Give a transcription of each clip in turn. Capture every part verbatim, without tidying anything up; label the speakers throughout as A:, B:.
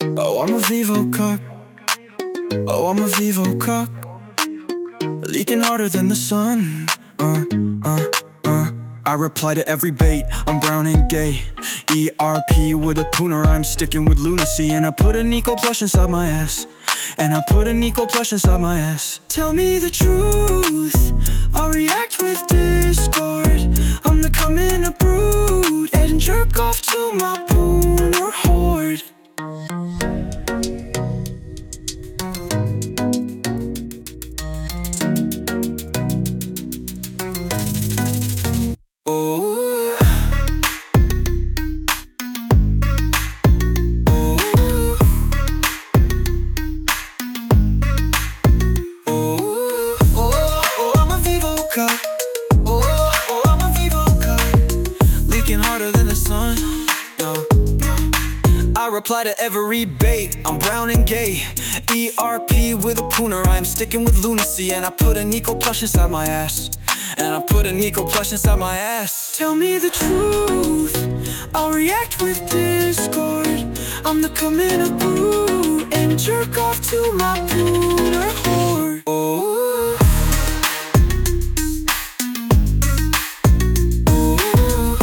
A: Oh, I'm a Vivo cock. Oh, I'm a Vivo cock. Leaking harder than the sun. Uh, uh, uh. I reply to every bait, I'm brown and gay. E R P with a pooner, I'm sticking with lunacy. And I put a Nico plush inside my ass. And I put a Nico plush inside my ass. Tell me the truth, I'll react with discord. I'm the come in a brood and jerk off to my pooner horde. Oh, oh, oh, oh, I'm a Vivo cock. Oh, oh, I'm a Vivo cock. Leaking harder than the sun. No, I reply to every bait, I'm brown and gay. E R P with a pooner, I'm sticking with lunacy. And I put a Nico plush inside my ass. And I put a Nico plush inside my ass. Tell me the truth, I'll react with discord. I'm the come in a brood and jerk off to my pooner horde. Oh, oh,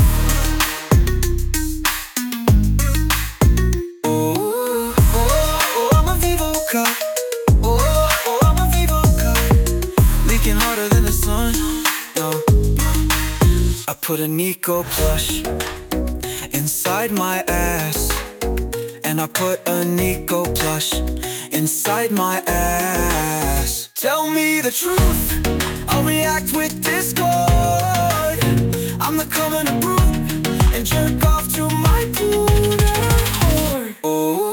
A: oh, oh, I'm a Vivo cock. Oh, oh, I'm a Vivo cock. Leaking harder than the sun. No, I put a Nico plush inside my ass. And I put a Nico plush inside my ass. Tell me the truth, I'll react with discord. I'm the coming to brood and jerk off to my pooner horde. Oh,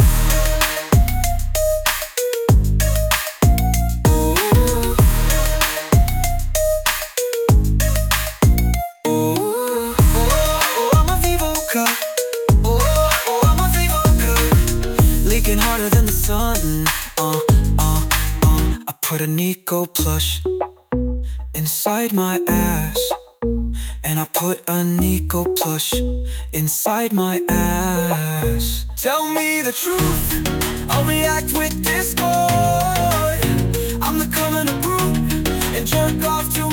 A: leaking harder than the sun. Uh, uh, uh. I put a Nico plush inside my ass. And I put a Nico plush inside my ass. Tell me the truth, I'll react with discord. I'm the coming to brood and jerk off to